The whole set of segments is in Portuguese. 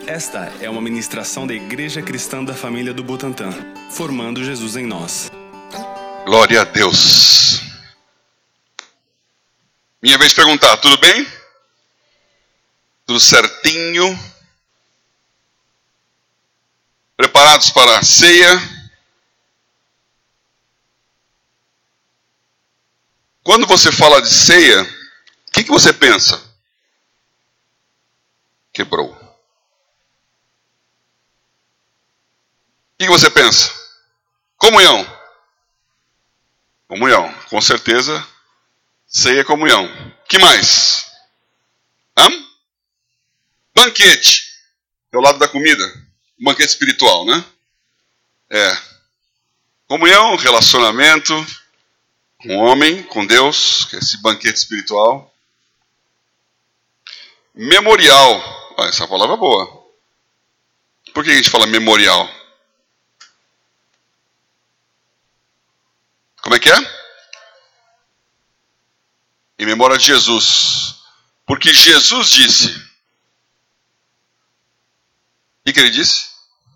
Esta é uma ministração da Igreja Cristã da Família do Butantã, formando Jesus em nós. Glória a Deus. Minha vez de perguntar, tudo bem? Tudo certinho? Preparados para a ceia? Quando você fala de ceia, o que você pensa? Quebrou. O que você pensa? Comunhão. Comunhão, com certeza. Ceia é comunhão. O que mais? Banquete. É o lado da comida. Banquete espiritual, né? Comunhão, relacionamento com o homem, com Deus, que é esse banquete espiritual. Memorial. Essa palavra é boa. Por que a gente fala memorial? Como é que é? Em memória de Jesus. Porque Jesus disse. O que ele disse?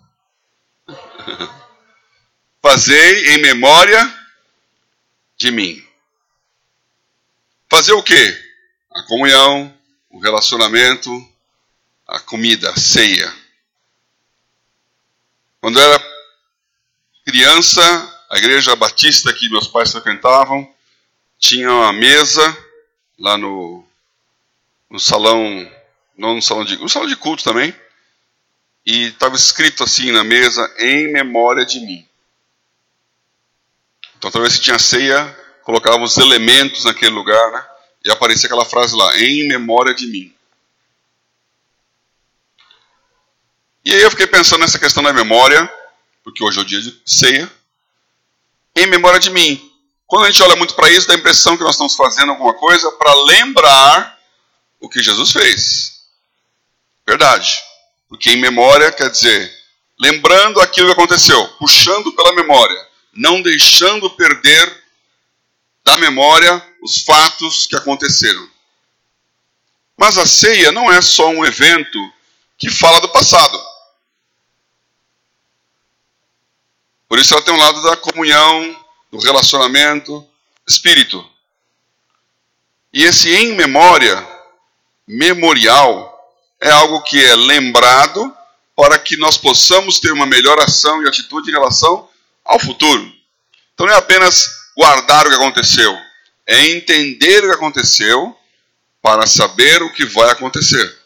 Fazei em memória de mim. Fazer o quê? A comunhão, o relacionamento, a comida, a ceia. Quando eu era criança, a igreja batista que meus pais frequentavam, tinha uma mesa lá no salão, não no salão de culto também, e estava escrito assim na mesa, em memória de mim. Então, talvez se tinha ceia, colocava os elementos naquele lugar, né? E aparecia aquela frase lá, em memória de mim. E aí eu fiquei pensando nessa questão da memória, porque hoje é o dia de ceia, em memória de mim. Quando a gente olha muito para isso, dá a impressão que nós estamos fazendo alguma coisa para lembrar o que Jesus fez. Verdade. Porque em memória quer dizer, lembrando aquilo que aconteceu, puxando pela memória, não deixando perder da memória os fatos que aconteceram. Mas a ceia não é só um evento que fala do passado. Por isso ela tem um lado da comunhão, do relacionamento, espírito. E esse em memória, memorial, é algo que é lembrado para que nós possamos ter uma melhor ação e atitude em relação ao futuro. Então não é apenas guardar o que aconteceu, é entender o que aconteceu para saber o que vai acontecer.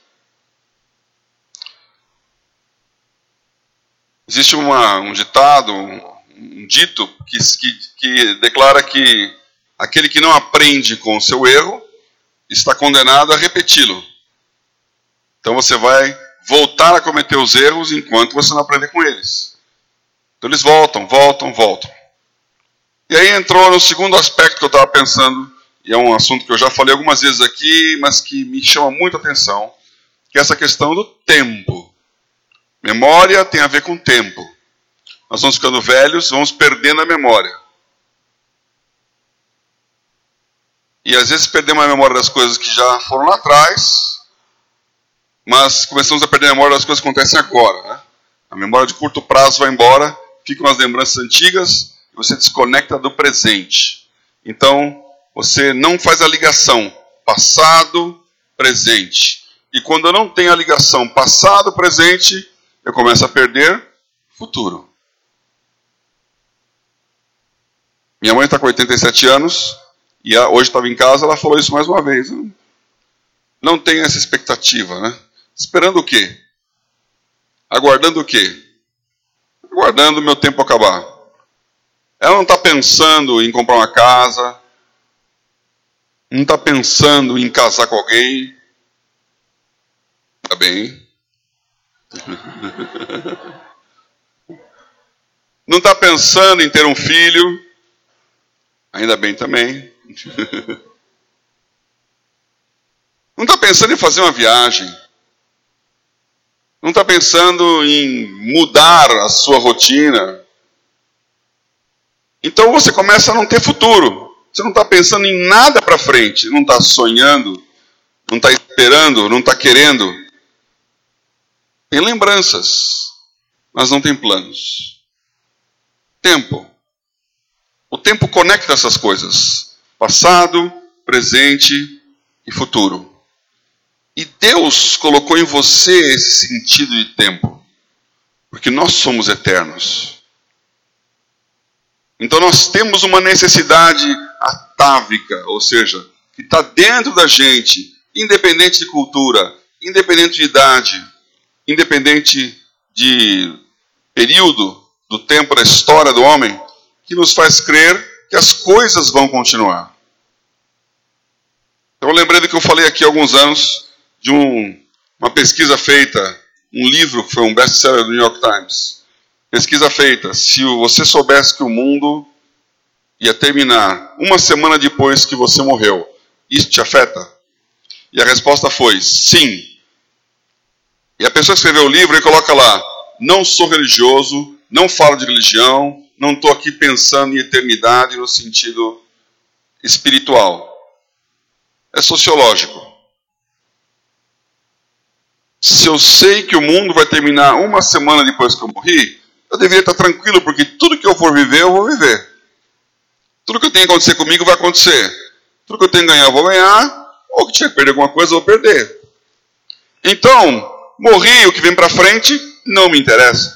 Existe um ditado, um dito que declara que aquele que não aprende com o seu erro está condenado a repeti-lo. Então você vai voltar a cometer os erros enquanto você não aprender com eles. Então eles voltam. E aí entrou no segundo aspecto que eu estava pensando, e é um assunto que eu já falei algumas vezes aqui, mas que me chama muito a atenção, que é essa questão do tempo. Memória tem a ver com tempo. Nós vamos ficando velhos, vamos perdendo a memória. E às vezes perdemos a memória das coisas que já foram lá atrás, mas começamos a perder a memória das coisas que acontecem agora. Né? A memória de curto prazo vai embora, ficam as lembranças antigas, e você desconecta do presente. Então, você não faz a ligação passado, presente. E quando eu não tenho a ligação passado, presente, eu começo a perder futuro. Minha mãe está com 87 anos, e hoje estava em casa, ela falou isso mais uma vez. Não tenho essa expectativa, né? Esperando o quê? Aguardando o quê? Aguardando o meu tempo acabar. Ela não está pensando em comprar uma casa, não está pensando em casar com alguém. Está bem. Não está pensando em ter um filho. Ainda bem também. Não está pensando em fazer uma viagem. Não está pensando em mudar a sua rotina. Então você começa a não ter futuro. Você não está pensando em nada para frente. Não está sonhando. Não está esperando. Não está querendo. Tem lembranças, mas não tem planos. Tempo. O tempo conecta essas coisas. Passado, presente e futuro. E Deus colocou em você esse sentido de tempo. Porque nós somos eternos. Então nós temos uma necessidade atávica, ou seja, que está dentro da gente, independente de cultura, independente de idade, independente de período do tempo da história do homem, que nos faz crer que as coisas vão continuar. Eu lembrei do que eu falei aqui há alguns anos, de uma pesquisa feita, um livro que foi um best-seller do New York Times. Pesquisa feita, se você soubesse que o mundo ia terminar uma semana depois que você morreu, isso te afeta? E a resposta foi sim. E a pessoa que escreveu o livro, ele coloca lá, não sou religioso, não falo de religião, não estou aqui pensando em eternidade no sentido espiritual. É sociológico. Se eu sei que o mundo vai terminar uma semana depois que eu morri, eu deveria estar tranquilo, porque tudo que eu for viver, eu vou viver. Tudo que eu tenho que acontecer comigo vai acontecer. Tudo que eu tenho que ganhar, eu vou ganhar. Ou que tiver que perder alguma coisa, eu vou perder. Então, morri, o que vem para frente não me interessa.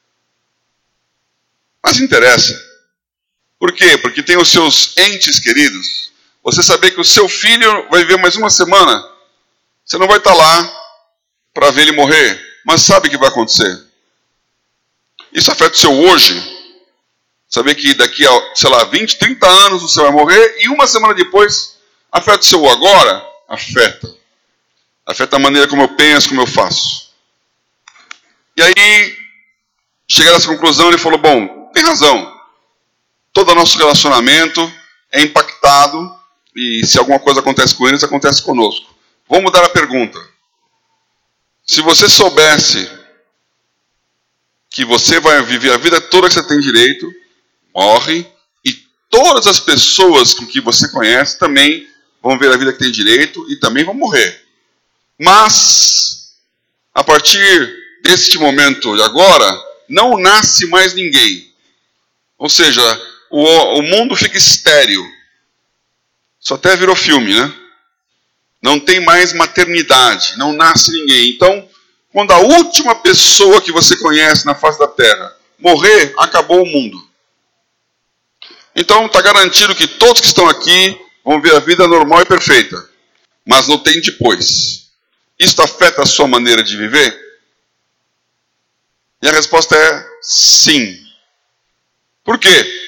Mas interessa. Por quê? Porque tem os seus entes queridos. Você saber que o seu filho vai viver mais uma semana. Você não vai estar lá para ver ele morrer, mas sabe o que vai acontecer. Isso afeta o seu hoje. Saber que daqui a, 20, 30 anos você vai morrer e uma semana depois afeta o seu agora? Afeta. Afeta a maneira como eu penso, como eu faço. E aí, chegar a essa conclusão, ele falou, bom, tem razão. Todo o nosso relacionamento é impactado e se alguma coisa acontece com eles, acontece conosco. Vou mudar a pergunta. Se você soubesse que você vai viver a vida toda que você tem direito, morre, e todas as pessoas com que você conhece também vão ver a vida que tem direito e também vão morrer. Mas, a partir deste momento de agora, não nasce mais ninguém. Ou seja, o mundo fica estéril. Isso até virou filme, né? Não tem mais maternidade, não nasce ninguém. Então, quando a última pessoa que você conhece na face da Terra morrer, acabou o mundo. Então, está garantido que todos que estão aqui vão ver a vida normal e perfeita. Mas não tem depois. Isso afeta a sua maneira de viver? E a resposta é sim. Por quê?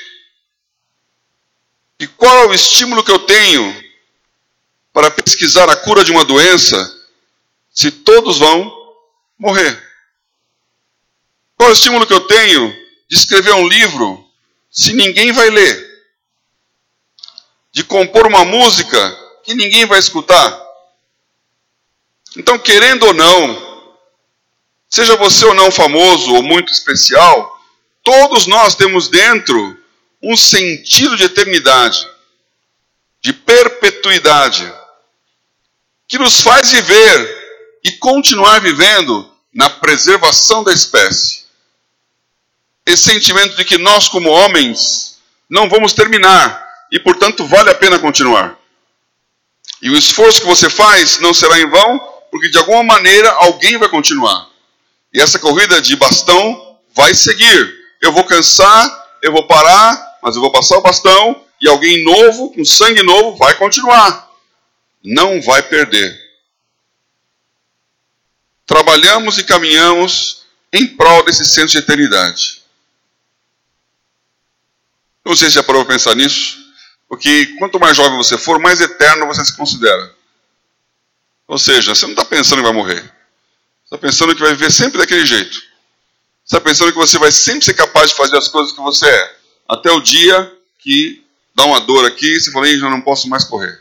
E qual é o estímulo que eu tenho para pesquisar a cura de uma doença se todos vão morrer? Qual é o estímulo que eu tenho de escrever um livro se ninguém vai ler? De compor uma música que ninguém vai escutar? Então, querendo ou não, seja você ou não famoso ou muito especial, todos nós temos dentro um sentido de eternidade, de perpetuidade, que nos faz viver e continuar vivendo na preservação da espécie. Esse sentimento de que nós, como homens, não vamos terminar e, portanto, vale a pena continuar. E o esforço que você faz não será em vão, porque de alguma maneira alguém vai continuar. E essa corrida de bastão vai seguir. Eu vou cansar, eu vou parar, mas eu vou passar o bastão e alguém novo, com sangue novo, vai continuar. Não vai perder. Trabalhamos e caminhamos em prol desse senso de eternidade. Não sei se já parou para pensar nisso, porque quanto mais jovem você for, mais eterno você se considera. Ou seja, você não está pensando que vai morrer. Você está pensando que vai viver sempre daquele jeito. Você está pensando que você vai sempre ser capaz de fazer as coisas que você é. Até o dia que dá uma dor aqui e você fala, já não posso mais correr.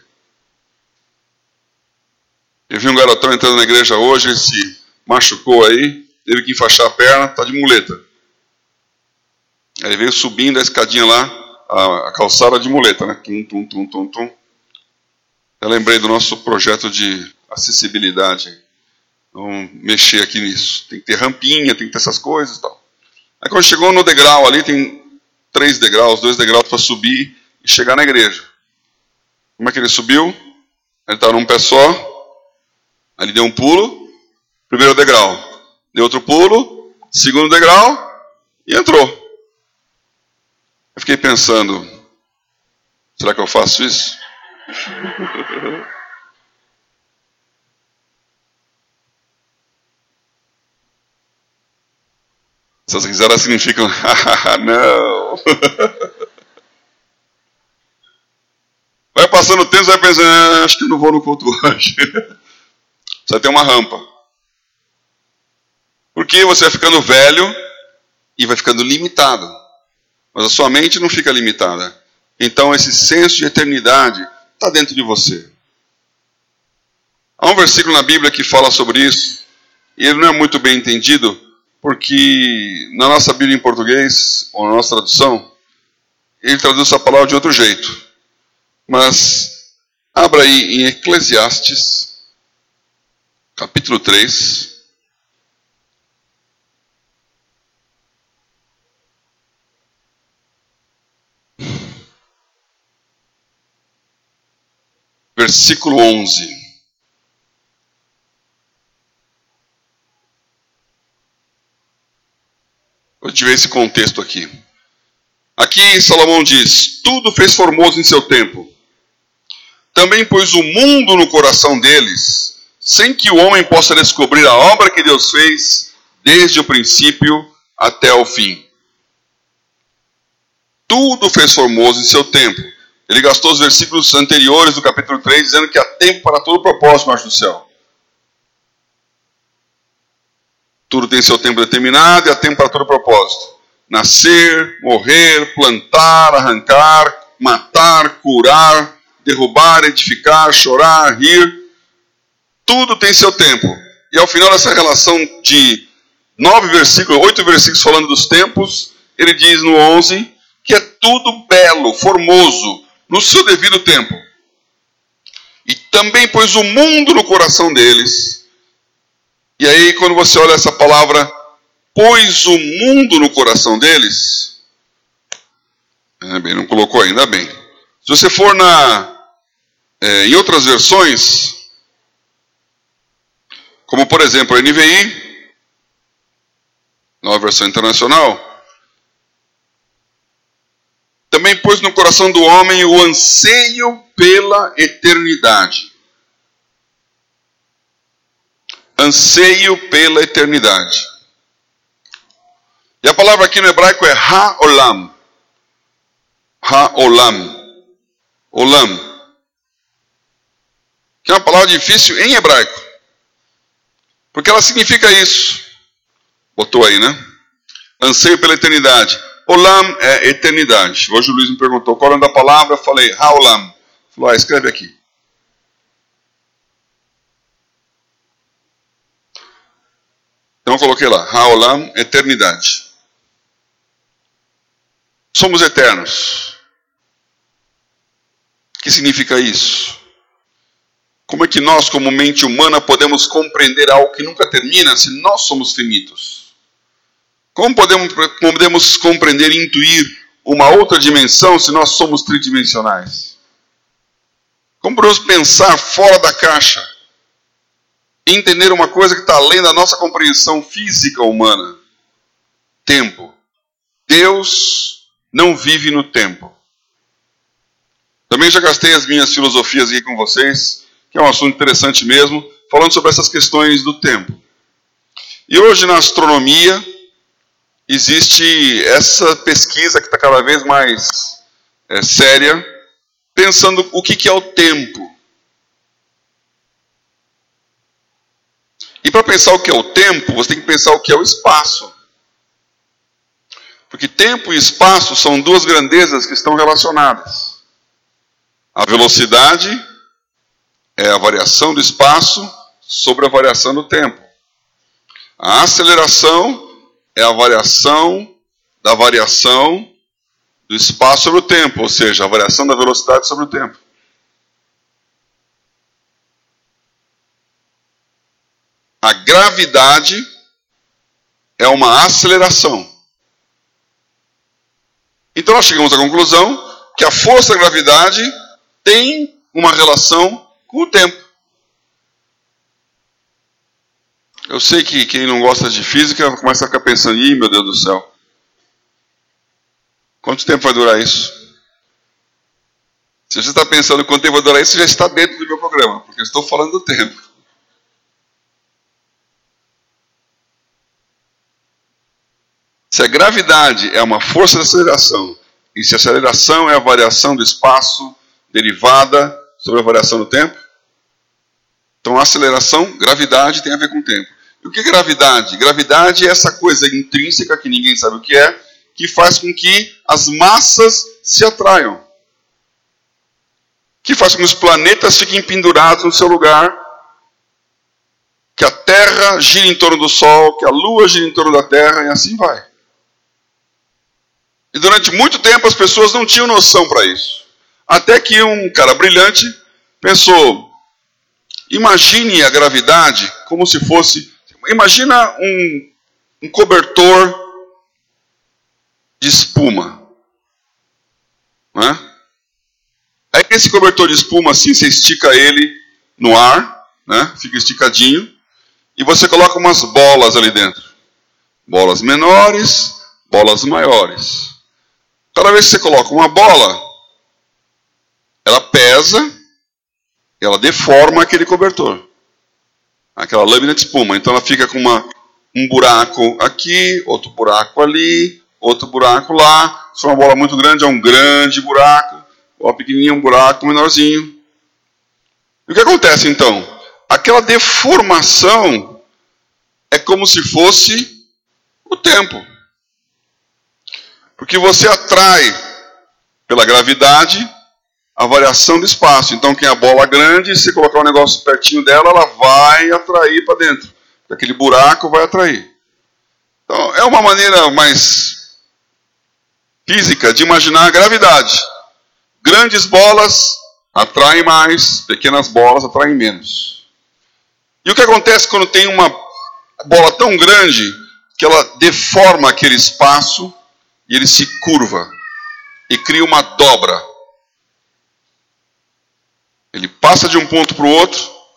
Eu vi um garotão entrando na igreja hoje, ele se machucou aí, teve que enfaixar a perna, está de muleta. Aí ele veio subindo a escadinha lá, a calçada de muleta, né? Tum, tum, tum, tum, tum. Eu lembrei do nosso projeto de acessibilidade. Vamos mexer aqui nisso. Tem que ter rampinha, tem que ter essas coisas e tal. Aí quando chegou no degrau ali, tem 3 degraus, 2 degraus para subir e chegar na igreja. Como é que ele subiu? Ele estava num pé só, aí ele deu um pulo, primeiro degrau, deu outro pulo, segundo degrau e entrou. Eu fiquei pensando, será que eu faço isso? Essas risadas significam, não. Vai passando o tempo, você vai pensando, acho que eu não vou no culto hoje. Você vai ter uma rampa. Porque você vai ficando velho e vai ficando limitado. Mas a sua mente não fica limitada. Então esse senso de eternidade está dentro de você. Há um versículo na Bíblia que fala sobre isso. E ele não é muito bem entendido, porque na nossa Bíblia em português, ou na nossa tradução, ele traduz essa palavra de outro jeito. Mas abra aí em Eclesiastes, capítulo 3. Versículo 11. Vou te ver esse contexto aqui. Aqui Salomão diz, tudo fez formoso em seu tempo. Também pôs o mundo no coração deles, sem que o homem possa descobrir a obra que Deus fez, desde o princípio até o fim. Tudo fez formoso em seu tempo. Ele gastou os versículos anteriores do capítulo 3, dizendo que há tempo para todo propósito embaixo do céu. Tudo tem seu tempo determinado e há tempo para todo propósito. Nascer, morrer, plantar, arrancar, matar, curar, derrubar, edificar, chorar, rir. Tudo tem seu tempo. E ao final dessa relação de 8 versículos falando dos tempos, ele diz no 11 que é tudo belo, formoso, no seu devido tempo. E também pôs o mundo no coração deles. E aí quando você olha essa palavra, pôs o mundo no coração deles, não colocou ainda bem. Se você for em outras versões, como por exemplo a NVI, nova versão internacional, também pôs no coração do homem o anseio pela eternidade. Anseio pela eternidade. E a palavra aqui no hebraico é ha-olam. Ha-olam. Olam. Que é uma palavra difícil em hebraico. Porque ela significa isso. Botou aí, né? Anseio pela eternidade. Olam é eternidade. Hoje o Luiz me perguntou qual é o nome da palavra. Eu falei, ha-olam. Falou, escreve aqui. Então eu coloquei lá, ha-olam, eternidade. Somos eternos. O que significa isso? Como é que nós, como mente humana, podemos compreender algo que nunca termina se nós somos finitos? Como podemos compreender e intuir uma outra dimensão se nós somos tridimensionais? Como podemos pensar fora da caixa? E entender uma coisa que está além da nossa compreensão física humana? Tempo. Deus não vive no tempo. Também já gastei as minhas filosofias aqui com vocês, que é um assunto interessante mesmo, falando sobre essas questões do tempo. E hoje na astronomia existe essa pesquisa que está cada vez mais séria, pensando o que é o tempo. E para pensar o que é o tempo, você tem que pensar o que é o espaço. Porque tempo e espaço são duas grandezas que estão relacionadas. A velocidade é a variação do espaço sobre a variação do tempo. A aceleração é a variação do espaço sobre o tempo, ou seja, a variação da velocidade sobre o tempo. A gravidade é uma aceleração. Então nós chegamos à conclusão que a força da gravidade tem uma relação com o tempo. Eu sei que quem não gosta de física começa a ficar pensando, ih, meu Deus do céu, quanto tempo vai durar isso? Se você está pensando quanto tempo vai durar isso, você já está dentro do meu programa, porque eu estou falando do tempo. Se a gravidade é uma força de aceleração, e se a aceleração é a variação do espaço derivada sobre a variação do tempo, então a aceleração, gravidade, tem a ver com o tempo. E o que é gravidade? Gravidade é essa coisa intrínseca, que ninguém sabe o que faz com que as massas se atraiam. Que faz com que os planetas fiquem pendurados no seu lugar, que a Terra gira em torno do Sol, que a Lua gira em torno da Terra, e assim vai. E durante muito tempo as pessoas não tinham noção para isso. Até que um cara brilhante pensou, imagine a gravidade como se fosse... Imagina um cobertor de espuma. Né? Aí esse cobertor de espuma, assim, você estica ele no ar, né? Fica esticadinho, e você coloca umas bolas ali dentro. Bolas menores, bolas maiores. Cada vez que você coloca uma bola, ela pesa, ela deforma aquele cobertor. Aquela lâmina de espuma. Então ela fica com um buraco aqui, outro buraco ali, outro buraco lá. Se for uma bola muito grande, é um grande buraco. Bola pequenininha, um buraco menorzinho. E o que acontece então? Aquela deformação é como se fosse o tempo. Porque você atrai pela gravidade a variação do espaço. Então, quem é a bola grande, se você colocar um negócio pertinho dela, ela vai atrair para dentro. Aquele buraco vai atrair. Então, é uma maneira mais física de imaginar a gravidade. Grandes bolas atraem mais, pequenas bolas atraem menos. E o que acontece quando tem uma bola tão grande que ela deforma aquele espaço e ele se curva e cria uma dobra. Ele passa de um ponto para o outro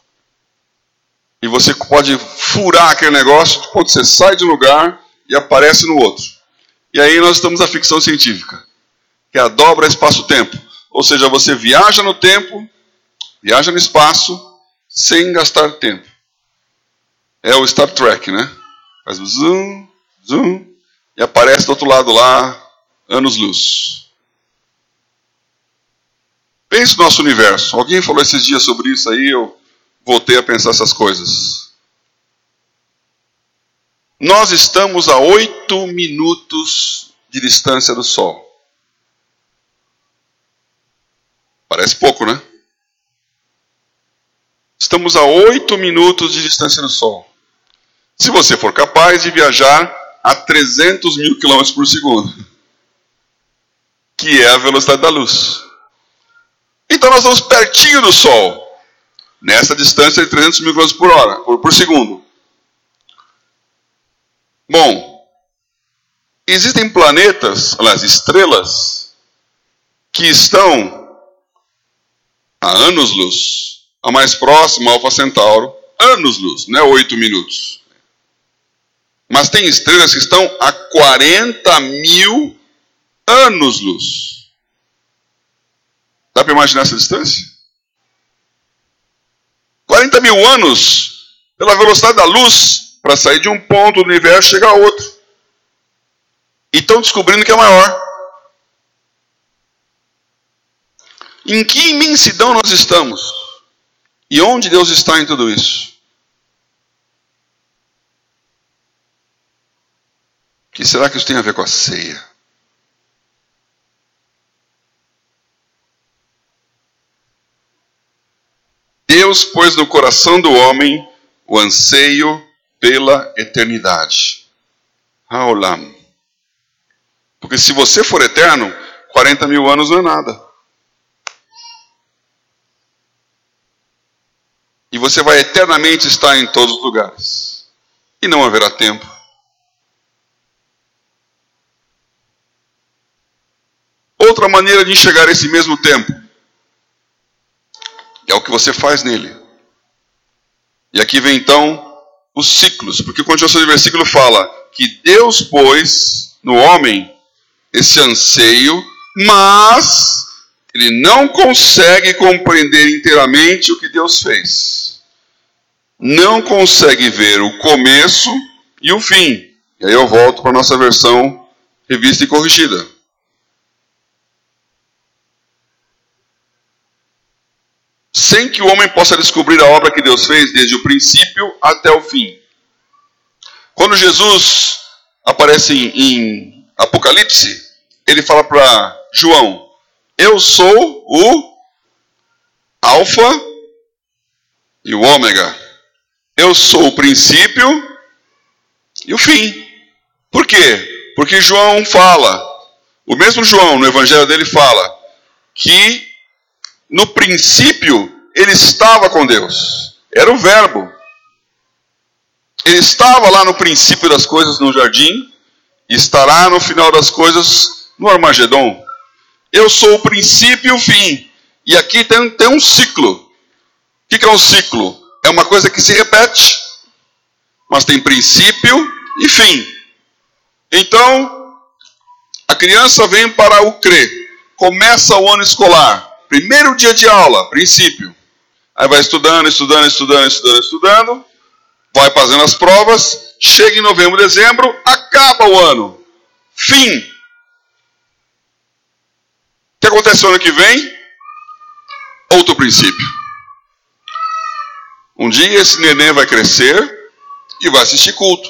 e você pode furar aquele negócio, de ponto você sai de um lugar e aparece no outro. E aí nós estamos na ficção científica, que é a dobra espaço-tempo. Ou seja, você viaja no tempo, viaja no espaço, sem gastar tempo. É o Star Trek, né? Faz um zoom, zoom, e aparece do outro lado lá, anos-luz. Pense no nosso universo. Alguém falou esses dias sobre isso aí, eu voltei a pensar essas coisas. Nós estamos a 8 minutos de distância do Sol. Parece pouco, né? Estamos a 8 minutos de distância do Sol. Se você for capaz de viajar a 300 mil km por segundo, que é a velocidade da luz. Então nós estamos pertinho do Sol, nessa distância de 300 mil km por segundo. Bom, existem planetas, aliás, estrelas, que estão a anos-luz. A mais próxima, Alfa Centauro, anos-luz, não é 8 minutos. Mas tem estrelas que estão a 40 mil anos-luz. Dá para imaginar essa distância? 40 mil anos pela velocidade da luz para sair de um ponto do universo e chegar a outro. E estão descobrindo que é maior. Em que imensidão nós estamos? E onde Deus está em tudo isso? O que será que isso tem a ver com a ceia? Deus pôs no coração do homem o anseio pela eternidade. Haolam. Porque se você for eterno, 40 mil anos não é nada. E você vai eternamente estar em todos os lugares. E não haverá tempo. Outra maneira de enxergar esse mesmo tempo é o que você faz nele. E aqui vem então os ciclos, porque a continuação do versículo fala que Deus pôs no homem esse anseio, mas ele não consegue compreender inteiramente o que Deus fez. Não consegue ver o começo e o fim. E aí eu volto para a nossa versão revista e corrigida. Sem que o homem possa descobrir a obra que Deus fez desde o princípio até o fim. Quando Jesus aparece em Apocalipse, ele fala para João: eu sou o Alfa e o Ômega. Eu sou o princípio e o fim. Por quê? Porque João fala, o mesmo João no evangelho dele fala, que no princípio ele estava com Deus. Era o verbo. Ele estava lá no princípio das coisas no jardim, e estará no final das coisas no Armagedon. Eu sou o princípio e o fim. E aqui tem um ciclo. O que é um ciclo? É uma coisa que se repete, mas tem princípio e fim. Então, a criança vem para o CRE. Começa o ano escolar. Primeiro dia de aula, princípio. Aí vai estudando. Vai fazendo as provas. Chega em novembro, dezembro. Acaba o ano. Fim. O que acontece no ano que vem? Outro princípio. Um dia esse neném vai crescer e vai assistir culto.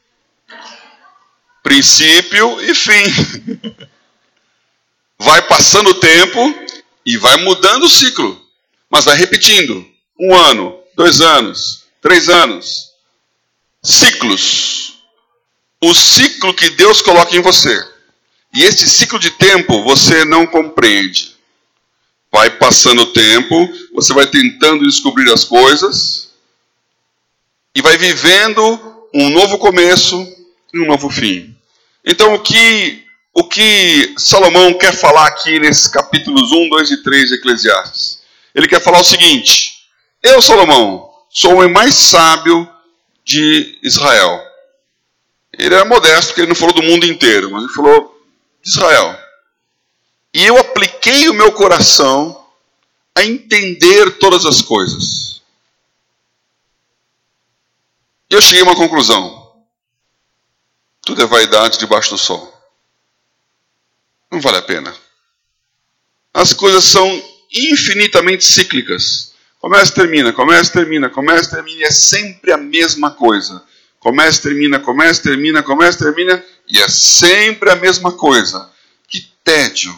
Princípio e fim. Vai passando o tempo e vai mudando o ciclo. Mas vai repetindo. 1 ano, 2 anos, 3 anos. Ciclos. O ciclo que Deus coloca em você. E esse ciclo de tempo você não compreende. Vai passando o tempo, você vai tentando descobrir as coisas e vai vivendo um novo começo e um novo fim. Então, o que Salomão quer falar aqui nesses capítulos 1, 2 e 3 de Eclesiastes? Ele quer falar o seguinte: eu, Salomão, sou o homem mais sábio de Israel. Ele era modesto, porque ele não falou do mundo inteiro, mas ele falou de Israel. E eu apliquei o meu coração a entender todas as coisas. E eu cheguei a uma conclusão. Tudo é vaidade debaixo do sol. Não vale a pena. As coisas são infinitamente cíclicas. Começa e termina, começa e termina, começa e termina, e é sempre a mesma coisa. Começa e termina, começa e termina, começa e termina, e é sempre a mesma coisa. Que tédio.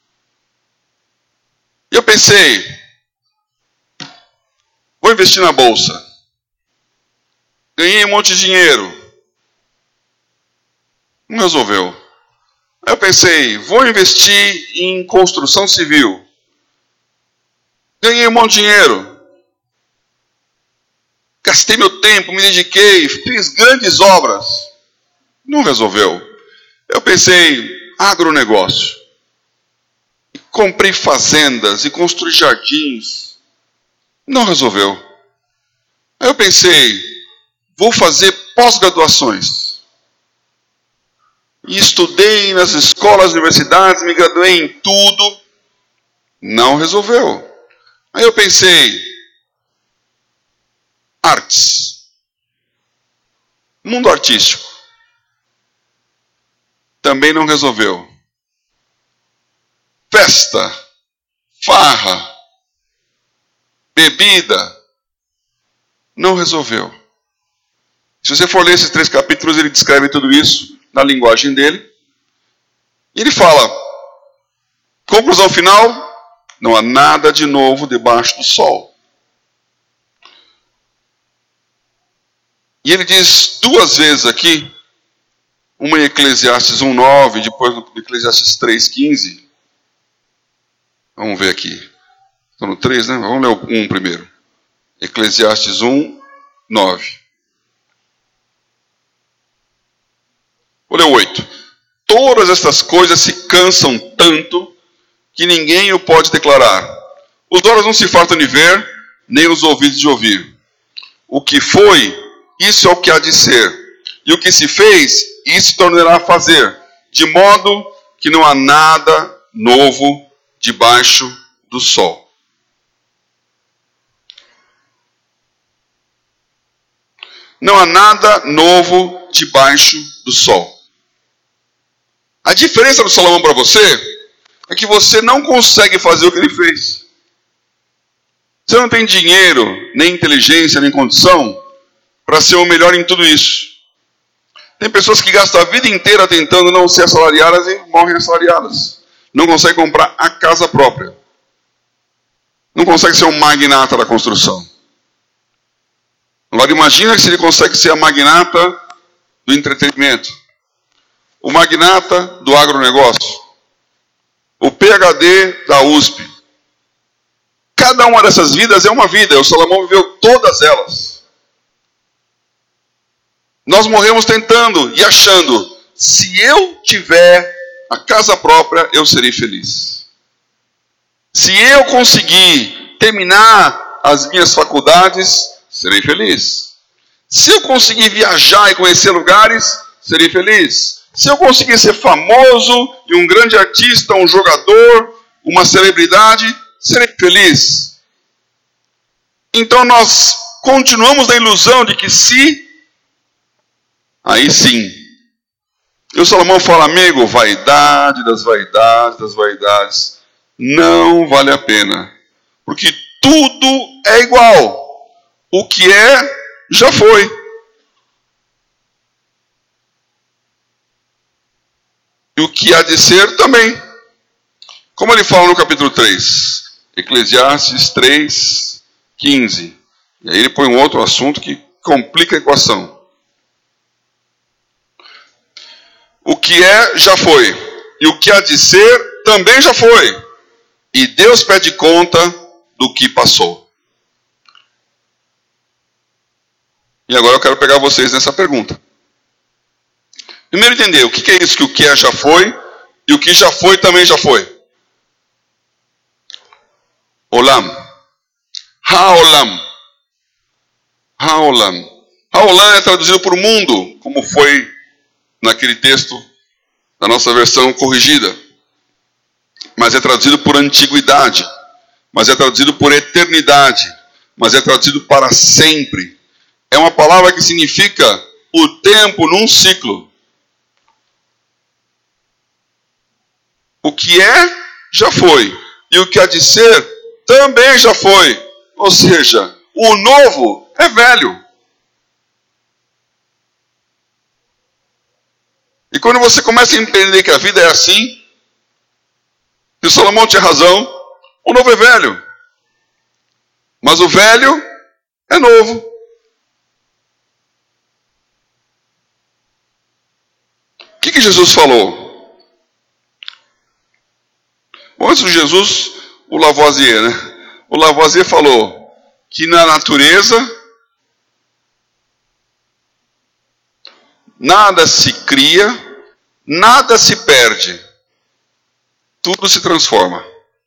E eu pensei, vou investir na bolsa. Ganhei um monte de dinheiro. Não resolveu. Aí eu pensei, vou investir em construção civil. Ganhei um monte de dinheiro. Gastei meu tempo, me dediquei, fiz grandes obras. Não resolveu. Eu pensei, agronegócio. Comprei fazendas e construí jardins. Não resolveu. Aí eu pensei, vou fazer pós-graduações. E estudei nas escolas, universidades, me graduei em tudo. Não resolveu. Aí eu pensei, artes. Mundo artístico. Também não resolveu. Festa, farra, bebida, não resolveu. Se você for ler esses 3 capítulos, ele descreve tudo isso na linguagem dele. E ele fala, conclusão final, não há nada de novo debaixo do sol. E ele diz 2 vezes aqui, uma em Eclesiastes 1:9, depois no Eclesiastes 3:15. Vamos ver aqui. Estou no 3, né? Vamos ler o 1 primeiro. Eclesiastes 1, 9. Vou ler o 8. Todas estas coisas se cansam tanto que ninguém o pode declarar. Os olhos não se fartam de ver, nem os ouvidos de ouvir. O que foi, isso é o que há de ser. E o que se fez, isso tornará a fazer. De modo que não há nada novo debaixo do sol. Não há nada novo debaixo do sol. A diferença do Salomão para você é que você não consegue fazer o que ele fez. Você não tem dinheiro, nem inteligência, nem condição para ser o melhor em tudo isso. Tem pessoas que gastam a vida inteira tentando não ser assalariadas e morrem assalariadas. Não conseguem comprar a casa própria. Não consegue ser um magnata da construção. Agora imagina se ele consegue ser a magnata do entretenimento. O magnata do agronegócio. O PhD da USP. Cada uma dessas vidas é uma vida. O Salomão viveu todas elas. Nós morremos tentando e achando, se eu tiver a casa própria, eu serei feliz. Se eu conseguir terminar as minhas faculdades, serei feliz. Se eu conseguir viajar e conhecer lugares, serei feliz. Se eu conseguir ser famoso e um grande artista, um jogador, uma celebridade, serei feliz. Então nós continuamos na ilusão de que aí sim. E o Salomão fala, amigo, vaidade das vaidades, das vaidades, não vale a pena. Porque tudo é igual. O que é, já foi. E o que há de ser também. Como ele fala no capítulo 3, Eclesiastes 3, 15. E aí ele põe um outro assunto que complica a equação. O que é, já foi. E o que há de ser, também já foi. E Deus pede conta do que passou. E agora eu quero pegar vocês nessa pergunta. Primeiro entender, o que é isso que o que é já foi, e o que já foi também já foi. Olam. Ha-olam. Ha-olam. Ha-olam é traduzido por mundo, como foi naquele texto da nossa versão corrigida. Mas é traduzido por antiguidade. Mas é traduzido por eternidade. Mas é traduzido para sempre. É uma palavra que significa o tempo num ciclo. O que é, já foi. E o que há de ser, também já foi. Ou seja, o novo é velho. E quando você começa a entender que a vida é assim, e o Salomão tinha razão, o novo é velho. Mas o velho é novo. O que Jesus falou? Bom, antes de Jesus, o Lavoisier, né? O Lavoisier falou que na natureza nada se cria, nada se perde, tudo se transforma.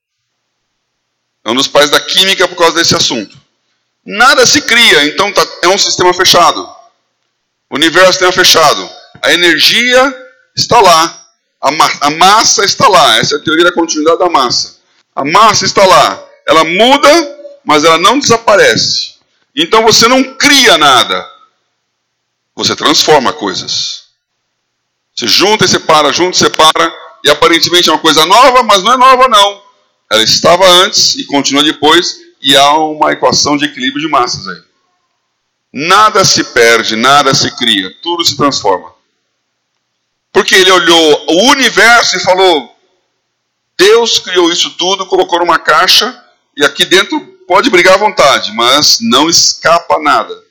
É um dos pais da química por causa desse assunto. Nada se cria, então é um sistema fechado. O universo é um sistema fechado. A energia está lá. A massa está lá. Essa é a teoria da continuidade da massa. A massa está lá. Ela muda, mas ela não desaparece. Então você não cria nada. Você transforma coisas. Você junta e separa, junta e separa. E aparentemente é uma coisa nova, mas não é nova não. Ela estava antes e continua depois. E há uma equação de equilíbrio de massas aí. Nada se perde, nada se cria. Tudo se transforma. Porque ele olhou o universo e falou, Deus criou isso tudo, colocou numa caixa. E aqui dentro pode brigar à vontade, mas não escapa nada.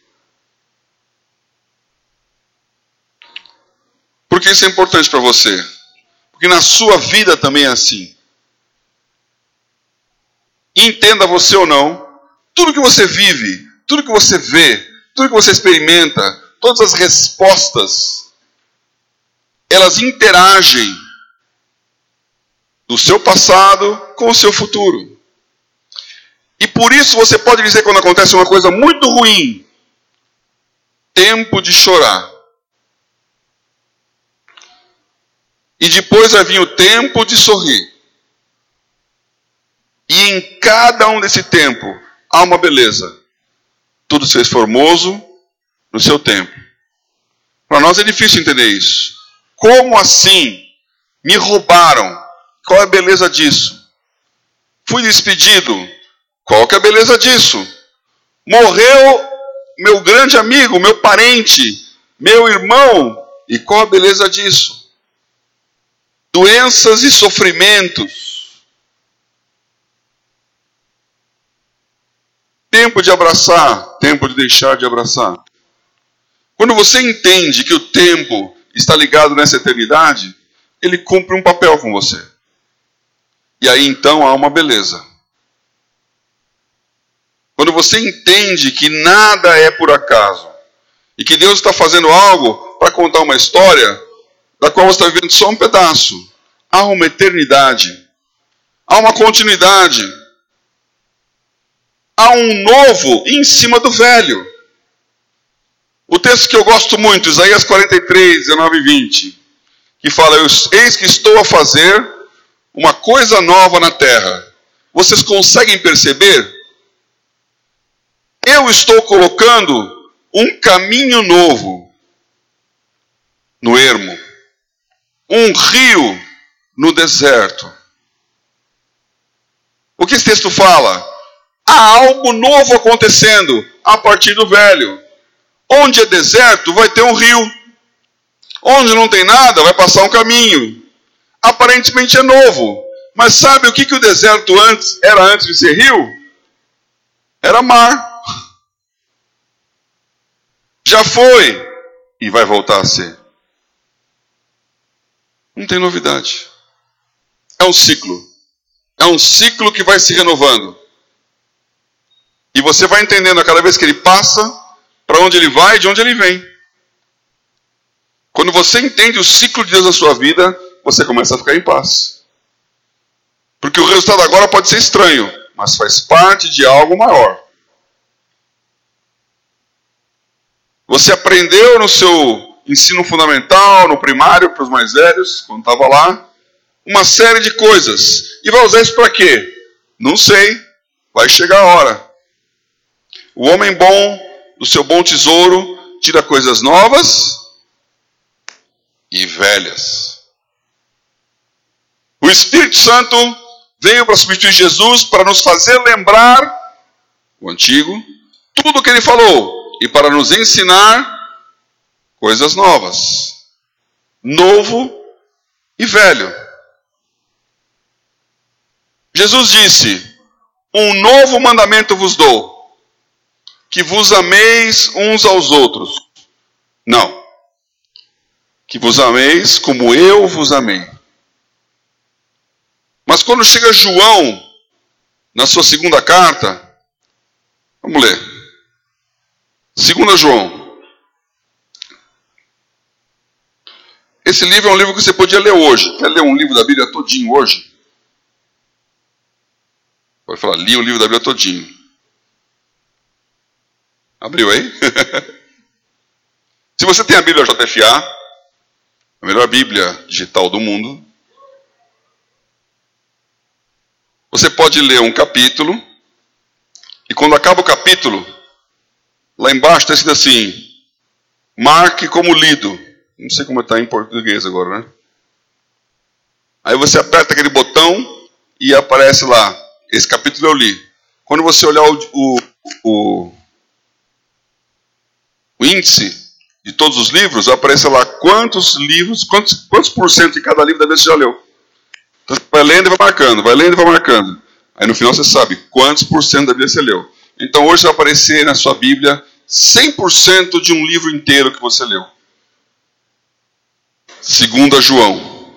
Por que isso é importante para você? Porque na sua vida também é assim. Entenda você ou não, tudo que você vive tudo que você vê, tudo que você experimenta, todas as respostas, elas interagem do seu passado com o seu futuro. E por isso você pode dizer, quando acontece uma coisa muito ruim, tempo de chorar. E depois vai vir o tempo de sorrir. E em cada um desse tempo há uma beleza. Tudo se fez formoso no seu tempo. Para nós é difícil entender isso. Como assim? Me roubaram. Qual é a beleza disso? Fui despedido. Qual que é a beleza disso? Morreu meu grande amigo, meu parente, meu irmão. E qual a beleza disso? Doenças e sofrimentos. Tempo de abraçar, tempo de deixar de abraçar. Quando você entende que o tempo está ligado nessa eternidade, ele cumpre um papel com você. E aí então há uma beleza. Quando você entende que nada é por acaso, e que Deus está fazendo algo para contar uma história da qual você está vivendo só um pedaço, há uma eternidade, há uma continuidade, há um novo em cima do velho. O texto que eu gosto muito, Isaías 43, 19 e 20, que fala: eis que estou a fazer uma coisa nova na terra. Vocês conseguem perceber? Eu estou colocando um caminho novo no ermo, um rio no deserto. O que esse texto fala? Há algo novo acontecendo a partir do velho. Onde é deserto, vai ter um rio. Onde não tem nada, vai passar um caminho. Aparentemente é novo. Mas sabe o que o deserto era antes de ser rio? Era mar. Já foi e vai voltar a ser. Não tem novidade. É um ciclo. É um ciclo que vai se renovando. E você vai entendendo a cada vez que ele passa, para onde ele vai e de onde ele vem. Quando você entende o ciclo de Deus na sua vida, você começa a ficar em paz. Porque o resultado agora pode ser estranho, mas faz parte de algo maior. Você aprendeu no seu ensino fundamental, no primário, para os mais velhos, quando estava lá, uma série de coisas. E vai usar isso para quê? Não sei. Vai chegar a hora. O homem bom, do seu bom tesouro, tira coisas novas e velhas. O Espírito Santo veio para substituir Jesus, para nos fazer lembrar o antigo, tudo o que ele falou, e para nos ensinar coisas novas. Novo e velho. Jesus disse: um novo mandamento vos dou, que vos ameis uns aos outros. Não. Que vos ameis como eu vos amei. Mas quando chega João, na sua segunda carta, vamos ler. 2 João. Esse livro é um livro que você podia ler hoje. Quer ler um livro da Bíblia todinho hoje? Pode falar, li o livro da Bíblia todinho. Abriu aí? Se você tem a Bíblia JFA, a melhor Bíblia digital do mundo, você pode ler um capítulo, e quando acaba o capítulo, lá embaixo está escrito assim: marque como lido. Não sei como está em português agora, né? Aí você aperta aquele botão e aparece lá: esse capítulo eu li. Quando você olhar o índice de todos os livros, aparece lá quantos livros, quantos por cento de cada livro da vez você já leu. Então você vai lendo e vai marcando, vai lendo e vai marcando. Aí no final você sabe quantos por cento da Bíblia você leu. Então hoje vai aparecer na sua Bíblia 100% de um livro inteiro que você leu. 2 João.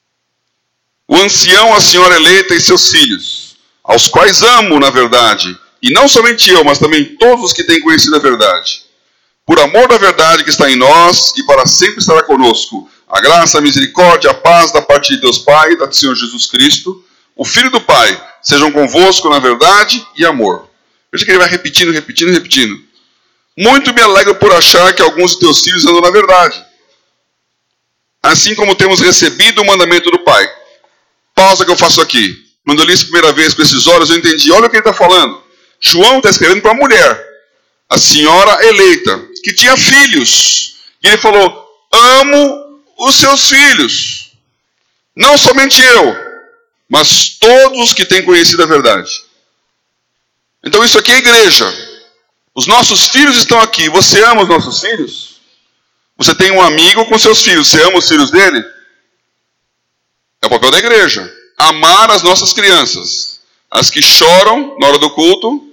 O ancião, a senhora eleita e seus filhos, aos quais amo, na verdade, e não somente eu, mas também todos os que têm conhecido a verdade. Por amor da verdade que está em nós e para sempre estará conosco, a graça, a misericórdia, a paz da parte de Deus Pai e do Senhor Jesus Cristo, o Filho do Pai, sejam convosco na verdade e amor. Veja que ele vai repetindo. Muito me alegro por achar que alguns de teus filhos andam na verdade, assim como temos recebido o mandamento do Pai. Pausa que eu faço aqui. Quando eu li isso a primeira vez com esses olhos, eu entendi. Olha o que ele está falando. João está escrevendo para a mulher, a senhora eleita, que tinha filhos. E ele falou, amo os seus filhos. Não somente eu, mas todos os que têm conhecido a verdade. Então isso aqui é igreja. Os nossos filhos estão aqui. Você ama os nossos filhos? Você tem um amigo com seus filhos. Você ama os filhos dele? É o papel da igreja. Amar as nossas crianças. As que choram na hora do culto.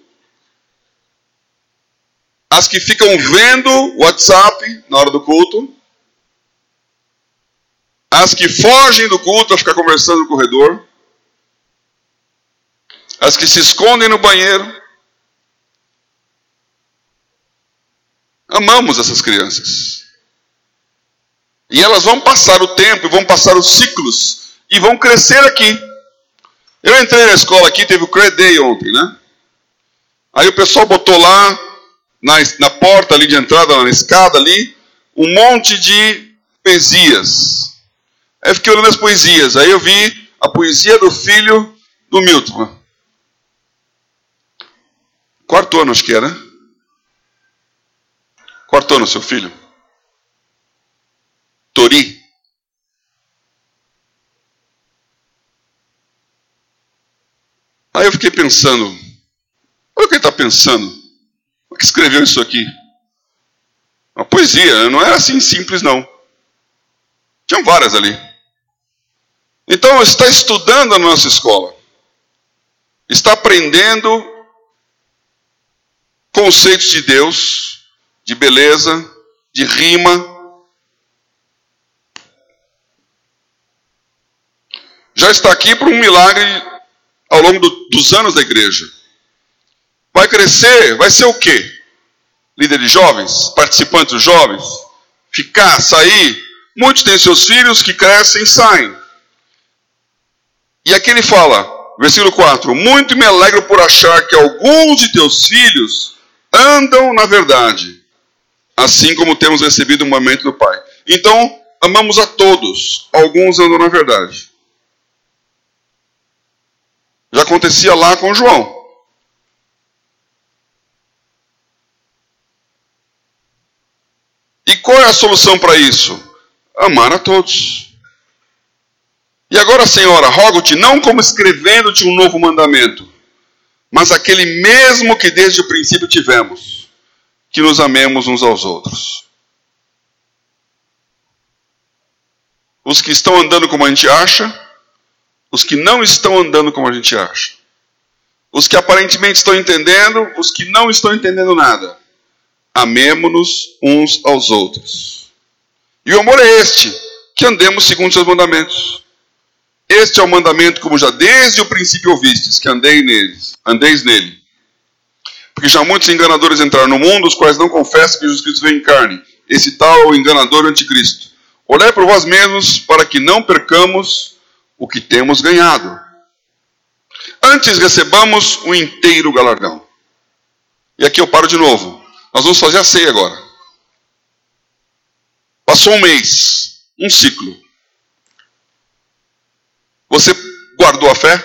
As que ficam vendo o WhatsApp na hora do culto. As que fogem do culto a ficar conversando no corredor. As que se escondem no banheiro. Amamos essas crianças. E elas vão passar o tempo, vão passar os ciclos, e vão crescer aqui. Eu entrei na escola aqui, teve o Cred Day ontem, né? Aí o pessoal botou lá, na porta ali de entrada, na escada ali, um monte de poesias. Aí eu fiquei olhando as poesias, aí eu vi a poesia do filho do Milton. Quarto ano, acho que era, né? Quarto ano, seu filho. Tori. Aí eu fiquei pensando, olha o que ele está pensando. Como é que escreveu isso aqui? Uma poesia, não era assim simples não. Tinham várias ali. Então está estudando a nossa escola. Está aprendendo conceitos de Deus, de beleza, de rima. Já está aqui por um milagre ao longo dos anos da igreja. Vai crescer, vai ser o quê? Líder de jovens? Participante dos jovens? Ficar, sair? Muitos têm seus filhos que crescem e saem. E aqui ele fala, versículo 4, muito me alegro por achar que alguns de teus filhos andam na verdade, assim como temos recebido o mandamento do Pai. Então, amamos a todos, alguns andam na verdade. Já acontecia lá com João. E qual é a solução para isso? Amar a todos. E agora, Senhora, rogo-te, não como escrevendo-te um novo mandamento, mas aquele mesmo que desde o princípio tivemos, que nos amemos uns aos outros. Os que estão andando como a gente acha, os que não estão andando como a gente acha. Os que aparentemente estão entendendo, os que não estão entendendo nada. Amemo-nos uns aos outros. E o amor é este, que andemos segundo os seus mandamentos. Este é o mandamento, como já desde o princípio ouvistes, que andeis nele. Porque já muitos enganadores entraram no mundo, os quais não confessam que Jesus Cristo veio em carne. Esse tal é o enganador anticristo. Olhai por vós mesmos, para que não percamos o que temos ganhado. Antes recebamos o inteiro galardão. E aqui eu paro de novo. Nós vamos fazer a ceia agora. Passou um mês, um ciclo. Você guardou a fé?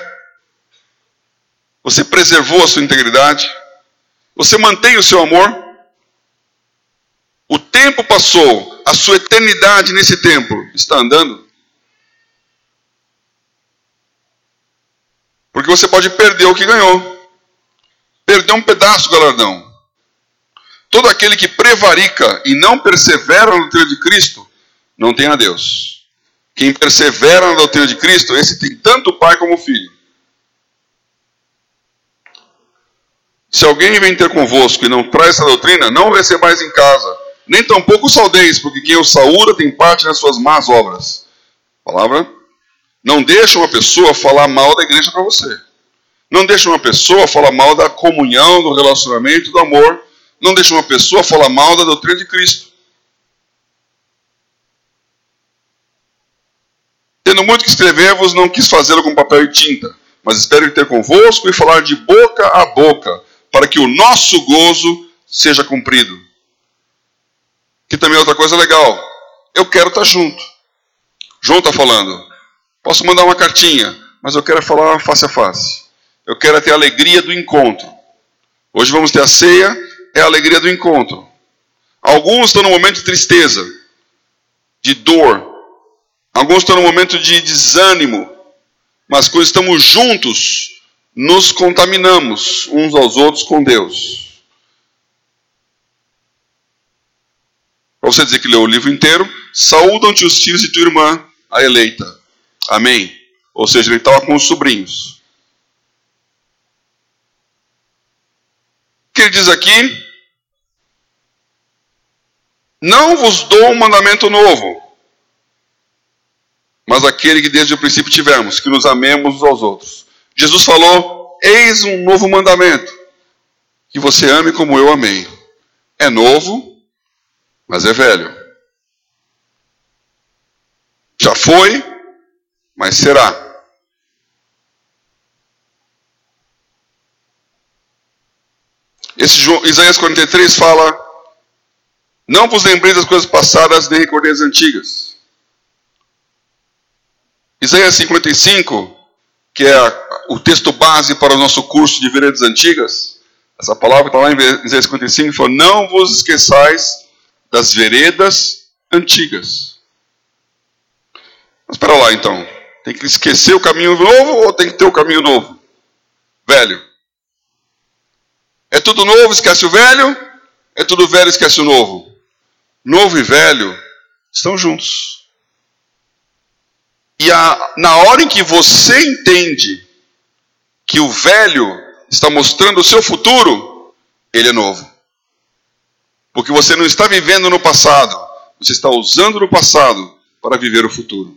Você preservou a sua integridade? Você mantém o seu amor? O tempo passou, a sua eternidade nesse templo está andando? Porque você pode perder o que ganhou. Perder um pedaço do galardão. Todo aquele que prevarica e não persevera na doutrina de Cristo, não tem a Deus. Quem persevera na doutrina de Cristo, esse tem tanto o pai como o filho. Se alguém vem ter convosco e não traz essa doutrina, não o recebais em casa, nem tampouco o saudeis, porque quem o saúda tem parte nas suas más obras. Palavra? Não deixa uma pessoa falar mal da igreja para você. Não deixa uma pessoa falar mal da comunhão, do relacionamento, do amor. Não deixa uma pessoa falar mal da doutrina de Cristo. Tendo muito que escrever-vos, não quis fazê-lo com papel e tinta, mas espero ter convosco e falar de boca a boca, para que o nosso gozo seja cumprido. Que também é outra coisa legal. Eu quero estar junto. João está falando. Posso mandar uma cartinha, mas eu quero falar face a face. Eu quero ter a alegria do encontro. Hoje vamos ter a ceia, é a alegria do encontro. Alguns estão no momento de tristeza, de dor. Alguns estão no momento de desânimo. Mas quando estamos juntos, nos contaminamos uns aos outros com Deus. Para você dizer que leu o livro inteiro, saúdam-te os filhos de tua irmã, a eleita. Amém? Ou seja, ele estava com os sobrinhos. O que ele diz aqui? Não vos dou um mandamento novo, mas aquele que desde o princípio tivemos, que nos amemos uns aos outros. Jesus falou, eis um novo mandamento, que você ame como eu amei. É novo, mas é velho. Já foi, mas será. Isaías 43 fala, não vos lembrei das coisas passadas, nem recordei as antigas. Isaías 55, que é o texto base para o nosso curso de veredas antigas, essa palavra está lá em Isaías 55, fala, não vos esqueçais das veredas antigas. Mas espera lá então, tem que esquecer o caminho novo ou tem que ter o caminho novo? Velho. É tudo novo, esquece o velho? É tudo velho, esquece o novo? Novo e velho estão juntos. E na hora em que você entende que o velho está mostrando o seu futuro, ele é novo. Porque você não está vivendo no passado, você está usando no passado para viver o futuro.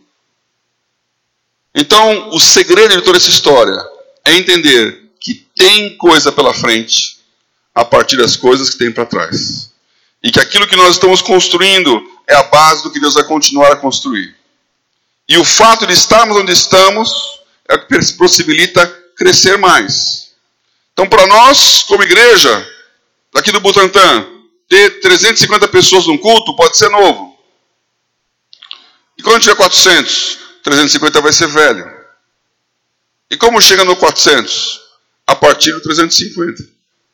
Então, o segredo de toda essa história é entender que tem coisa pela frente a partir das coisas que tem para trás. E que aquilo que nós estamos construindo é a base do que Deus vai continuar a construir. E o fato de estarmos onde estamos é o que possibilita crescer mais. Então, para nós, como igreja, daqui do Butantã, ter 350 pessoas num culto pode ser novo. E quando tiver 400, 350 vai ser velho. E como chega no 400? A partir do 350.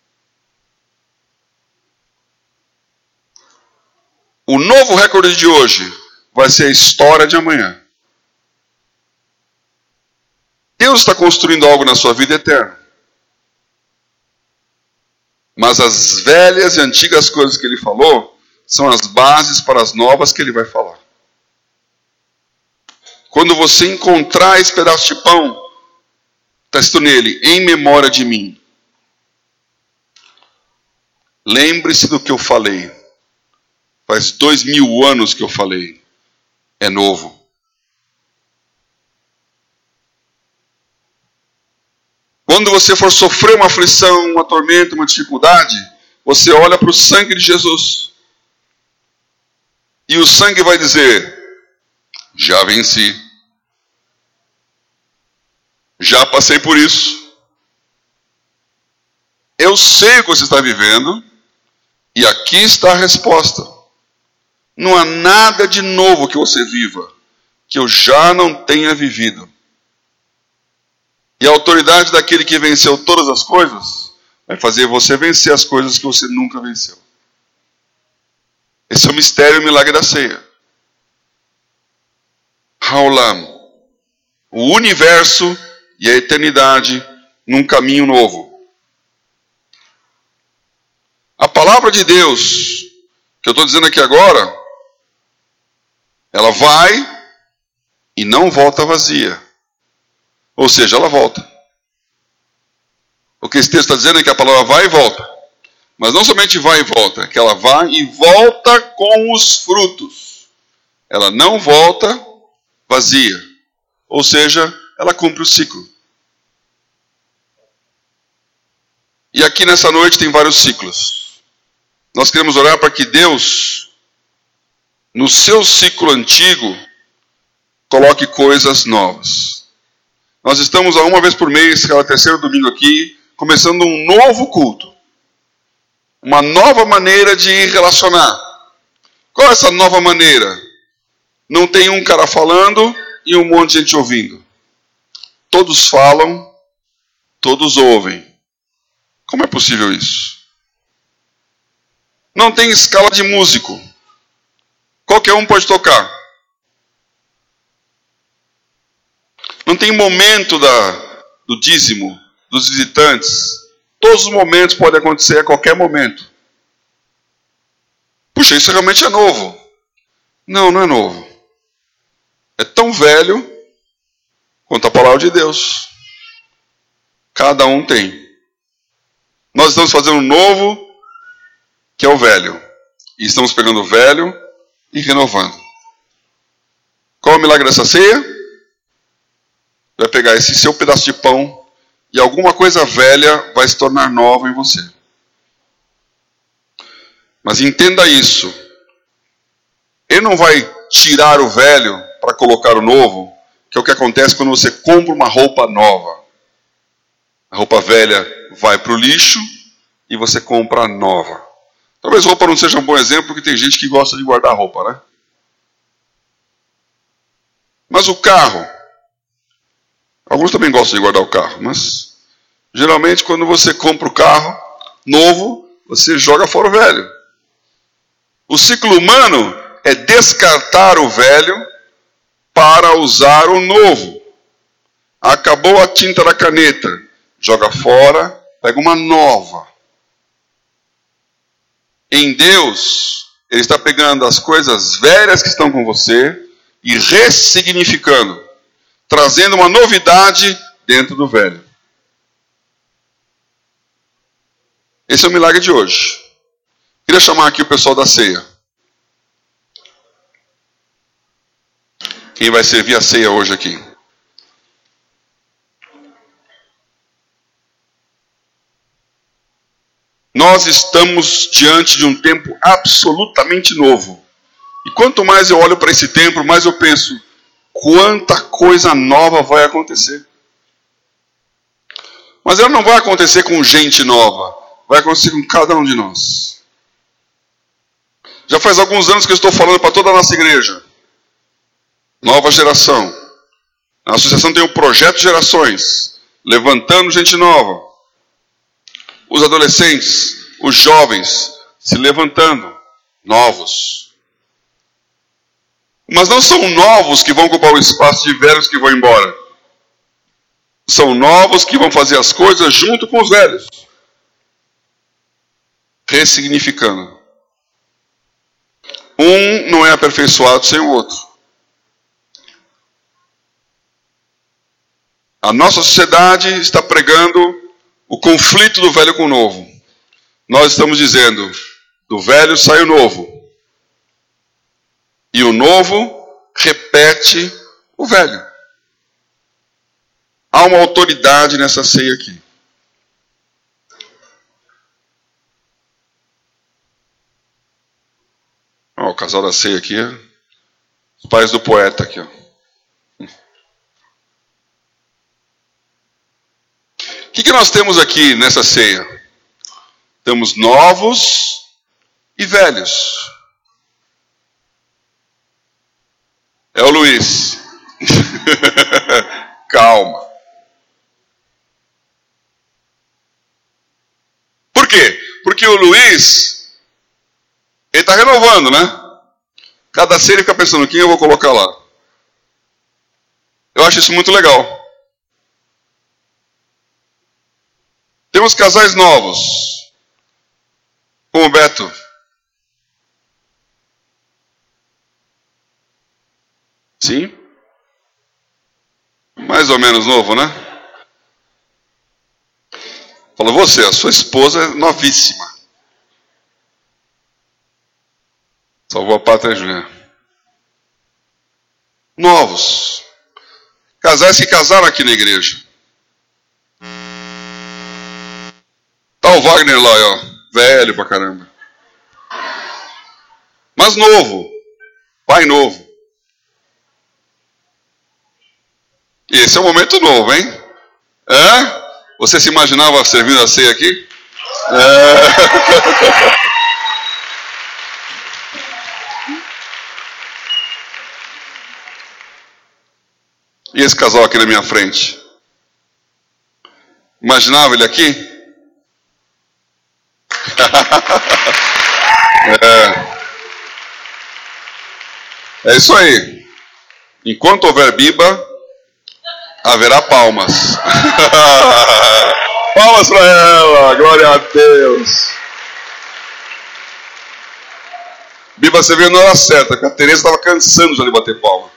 O novo recorde de hoje vai ser a história de amanhã. Deus está construindo algo na sua vida eterna. Mas as velhas e antigas coisas que ele falou são as bases para as novas que ele vai falar. Quando você encontrar esse pedaço de pão, está escrito nele, em memória de mim. Lembre-se do que eu falei. Faz 2000 anos que eu falei. É novo. Quando você for sofrer uma aflição, uma tormenta, uma dificuldade, você olha para o sangue de Jesus. E o sangue vai dizer, já venci. Já passei por isso. Eu sei o que você está vivendo. E aqui está a resposta. Não há nada de novo que você viva que eu já não tenha vivido. E a autoridade daquele que venceu todas as coisas vai fazer você vencer as coisas que você nunca venceu. Esse é o mistério e o milagre da ceia. Haolam. O universo e a eternidade num caminho novo. A palavra de Deus, que eu estou dizendo aqui agora, ela vai e não volta vazia. Ou seja, ela volta. O que esse texto está dizendo é que a palavra vai e volta. Mas não somente vai e volta, é que ela vai e volta com os frutos. Ela não volta vazia. Ou seja, ela cumpre o ciclo. E aqui nessa noite tem vários ciclos. Nós queremos orar para que Deus, no seu ciclo antigo, coloque coisas novas. Nós estamos a uma vez por mês, cada terceiro domingo aqui, começando um novo culto. Uma nova maneira de relacionar. Qual é essa nova maneira? Não tem um cara falando e um monte de gente ouvindo. Todos falam, todos ouvem. Como é possível isso? Não tem escala de músico. Qualquer um pode tocar. Não tem momento do dízimo, dos visitantes. Todos os momentos podem acontecer a qualquer momento. Puxa, isso realmente é novo. Não, não é novo. É tão velho quanto a palavra de Deus. Cada um tem. Nós estamos fazendo um novo, que é o velho. E estamos pegando o velho e renovando. Qual é o milagre dessa ceia? Vai pegar esse seu pedaço de pão e alguma coisa velha vai se tornar nova em você. Mas entenda isso. Ele não vai tirar o velho para colocar o novo, que é o que acontece quando você compra uma roupa nova. A roupa velha vai para o lixo e você compra a nova. Talvez roupa não seja um bom exemplo, porque tem gente que gosta de guardar roupa, né? Mas o carro, alguns também gostam de guardar o carro, mas geralmente quando você compra o carro novo, você joga fora o velho. O ciclo humano é descartar o velho para usar o novo. Acabou a tinta da caneta, joga fora, pega uma nova. Em Deus, Ele está pegando as coisas velhas que estão com você e ressignificando, trazendo uma novidade dentro do velho. Esse é o milagre de hoje. Queria chamar aqui o pessoal da ceia. Quem vai servir a ceia hoje aqui? Nós estamos diante de um tempo absolutamente novo. E quanto mais eu olho para esse tempo, mais eu penso, quanta coisa nova vai acontecer. Mas ela não vai acontecer com gente nova, vai acontecer com cada um de nós. Já faz alguns anos que eu estou falando para toda a nossa igreja. Nova geração. A associação tem um projeto de gerações, levantando gente nova. Os adolescentes, os jovens, se levantando, novos. Mas não são novos que vão ocupar o espaço de velhos que vão embora. São novos que vão fazer as coisas junto com os velhos. Ressignificando. Um não é aperfeiçoado sem o outro. A nossa sociedade está pregando o conflito do velho com o novo. Nós estamos dizendo, do velho sai o novo. E o novo repete o velho. Há uma autoridade nessa ceia aqui. Ó, o casal da ceia aqui. Os pais do poeta aqui, ó. O que nós temos aqui nessa ceia? Temos novos e velhos. É o Luiz. Calma. Por quê? Porque o Luiz, ele está renovando, né? Cada ceia ele fica pensando, quem eu vou colocar lá? Eu acho isso muito legal. Temos casais novos, como o Beto. Sim? Mais ou menos novo, né? Falou, você, a sua esposa é novíssima. Salvou a pátria, Juliana. Novos. Casais que casaram aqui na igreja. o Wagner lá, ó, velho pra caramba. Mas novo, pai novo. Esse é um momento novo, hein? É? Você se imaginava servindo a ceia aqui? É. E esse casal aqui na minha frente? Imaginava ele aqui? É isso aí. Enquanto houver biba, haverá palmas. Palmas para ela, glória a Deus. Biba, você veio na hora certa, porque a Tereza estava cansando já de bater palma.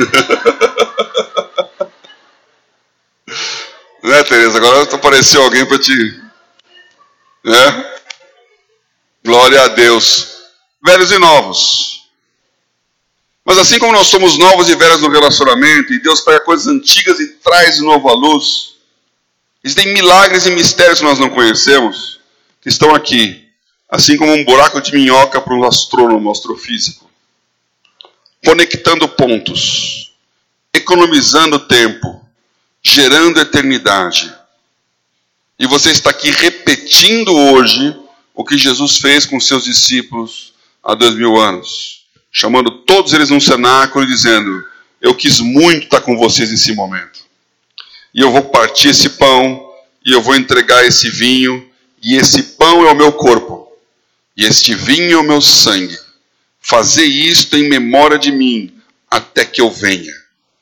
Né, Tereza? Agora apareceu alguém para te... Né? Glória a Deus. Velhos e novos. Mas assim como nós somos novos e velhos no relacionamento, e Deus pega coisas antigas e traz de novo à luz, existem milagres e mistérios que nós não conhecemos, que estão aqui, assim como um buraco de minhoca para um astrônomo astrofísico, conectando pontos, economizando tempo, gerando eternidade. E você está aqui repetindo hoje o que Jesus fez com seus discípulos há 2000 anos. Chamando todos eles num cenáculo e dizendo: eu quis muito estar com vocês nesse momento. E eu vou partir esse pão, e eu vou entregar esse vinho, e esse pão é o meu corpo, e este vinho é o meu sangue. Fazei isto em memória de mim, até que eu venha.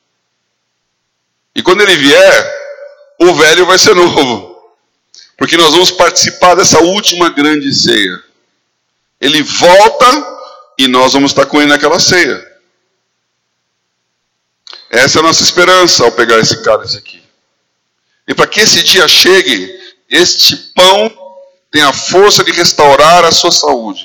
E quando ele vier, o velho vai ser novo. Porque nós vamos participar dessa última grande ceia. Ele volta e nós vamos estar com ele naquela ceia. Essa é a nossa esperança ao pegar esse cálice aqui. E para que esse dia chegue, este pão tem a força de restaurar a sua saúde.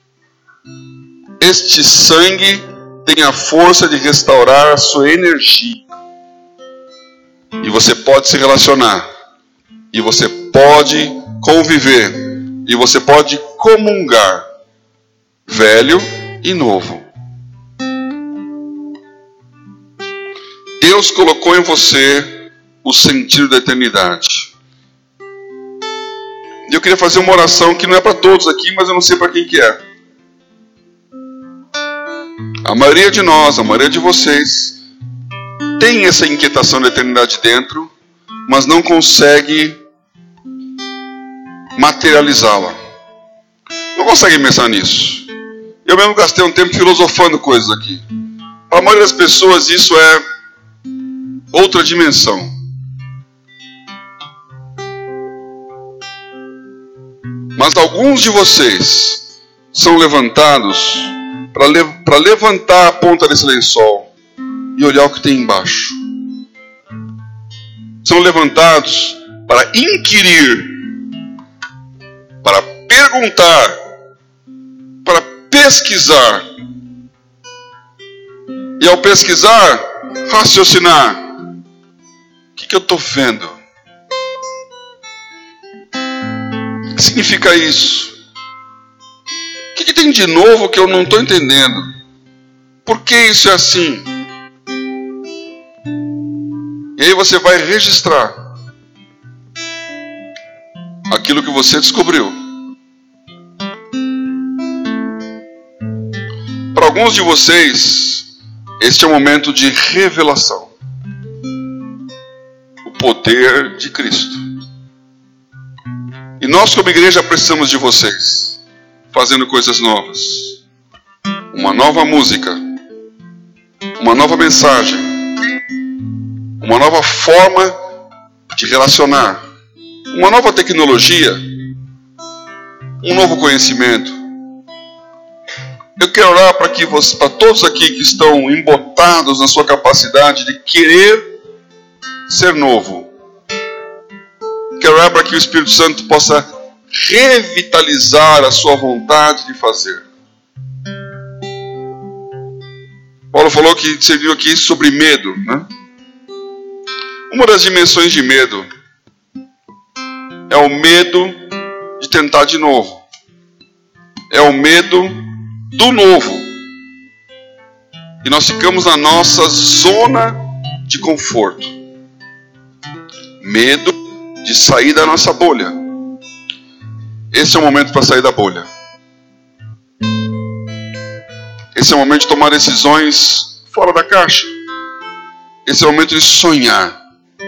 Este sangue tem a força de restaurar a sua energia. E você pode se relacionar. E você pode conviver. E você pode comungar. Velho e novo. Deus colocou em você o sentido da eternidade. E eu queria fazer uma oração que não é para todos aqui, mas eu não sei para quem que é. A maioria de nós, a maioria de vocês, tem essa inquietação da eternidade dentro, mas não consegue materializá-la. Não consegue pensar nisso. Eu mesmo gastei um tempo filosofando coisas aqui. Para a maioria das pessoas isso é outra dimensão. Mas alguns de vocês são levantados para levantar a ponta desse lençol e olhar o que tem embaixo. São levantados para inquirir, para perguntar, para pesquisar. E ao pesquisar, raciocinar. O que eu estou vendo? O que significa isso? O que tem de novo que eu não estou entendendo? Por que isso é assim? E aí você vai registrar aquilo que você descobriu. Para alguns de vocês, este é o momento de revelação. O poder de Cristo. E nós como igreja precisamos de vocês, fazendo coisas novas. Uma nova música. Uma nova mensagem. Uma nova forma de relacionar. Uma nova tecnologia. Um novo conhecimento. Eu quero orar para todos aqui que estão embotados na sua capacidade de querer ser novo. Quero orar para que o Espírito Santo possa revitalizar a sua vontade de fazer. Paulo falou que você viu aqui sobre medo, né? Uma das dimensões de medo é o medo de tentar de novo. É o medo do novo. E nós ficamos na nossa zona de conforto. Medo de sair da nossa bolha. Esse é o momento para sair da bolha. Esse é o momento de tomar decisões fora da caixa. Esse é o momento de sonhar.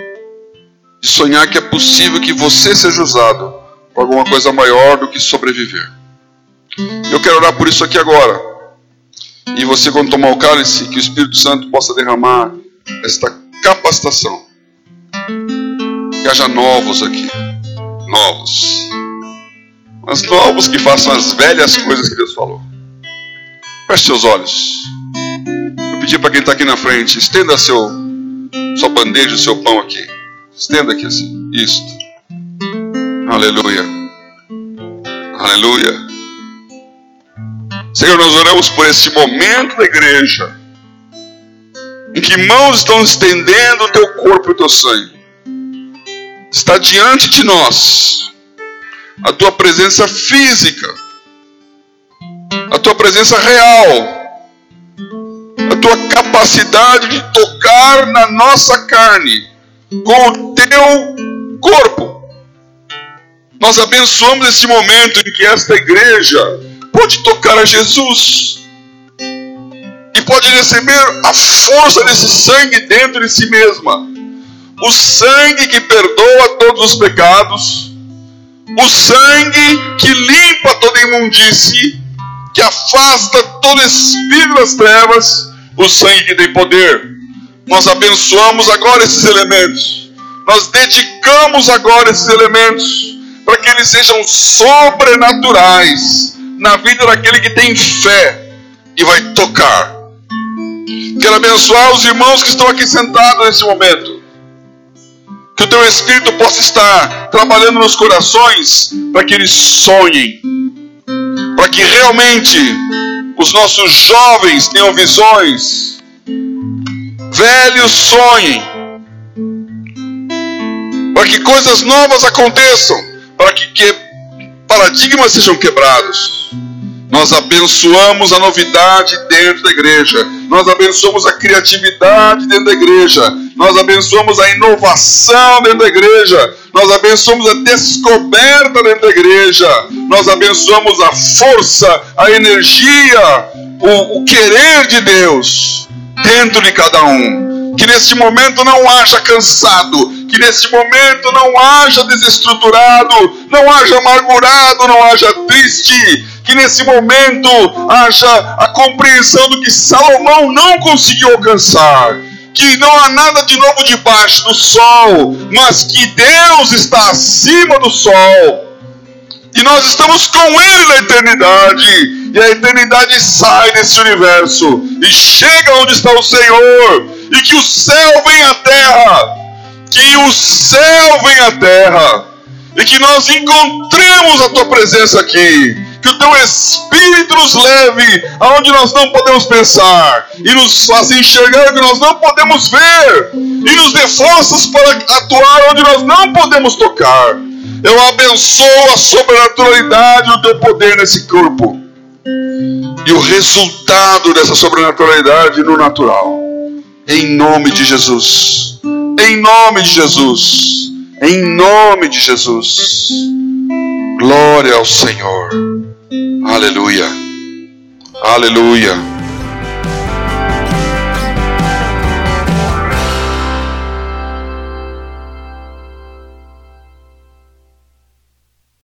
De sonhar que é possível que você seja usado para alguma coisa maior do que sobreviver. Eu quero orar por isso aqui agora. E você, quando tomar o cálice, que o Espírito Santo possa derramar esta capacitação. Que haja novos aqui. Novos. Mas novos que façam as velhas coisas que Deus falou. Feche seus olhos. Eu pedi para quem está aqui na frente, estenda sua bandeja, o seu pão aqui. Estenda aqui assim. Isso. Aleluia. Aleluia. Senhor, nós oramos por esse momento da igreja, em que mãos estão estendendo o teu corpo e o teu sangue. Está diante de nós a tua presença física, a tua presença real, a tua capacidade de tocar na nossa carne com o teu corpo. Nós abençoamos esse momento em que esta igreja pode tocar a Jesus e pode receber a força desse sangue dentro de si mesma. O sangue que perdoa todos os pecados, o sangue que limpa toda imundície, que afasta todo espírito das trevas, o sangue que tem poder. Nós abençoamos agora esses elementos. Nós dedicamos agora esses elementos para que eles sejam sobrenaturais na vida daquele que tem fé e vai tocar. Quero abençoar os irmãos que estão aqui sentados nesse momento. Que o teu Espírito possa estar trabalhando nos corações para que eles sonhem. Para que realmente os nossos jovens tenham visões. Velhos sonhem. Para que coisas novas aconteçam. Para que paradigmas sejam quebrados. Nós abençoamos a novidade dentro da igreja. Nós abençoamos a criatividade dentro da igreja. Nós abençoamos a inovação dentro da igreja. Nós abençoamos a descoberta dentro da igreja. Nós abençoamos a força, a energia, o querer de Deus dentro de cada um. Que nesse momento não haja cansado. Que nesse momento não haja desestruturado. Não haja amargurado, não haja triste. Que nesse momento haja a compreensão do que Salomão não conseguiu alcançar. Que não há nada de novo debaixo do sol, mas que Deus está acima do sol. E nós estamos com Ele na eternidade. E a eternidade sai desse universo e chega onde está o Senhor. E que o céu venha à terra. Que o céu venha à terra. E que nós encontremos a Tua presença aqui. Que o Teu Espírito nos leve aonde nós não podemos pensar. E nos faça enxergar o que nós não podemos ver. E nos dê forças para atuar onde nós não podemos tocar. Eu abençoo a sobrenaturalidade do Teu poder nesse corpo. E o resultado dessa sobrenaturalidade no natural. Em nome de Jesus. Em nome de Jesus. Em nome de Jesus. Glória ao Senhor. Aleluia. Aleluia.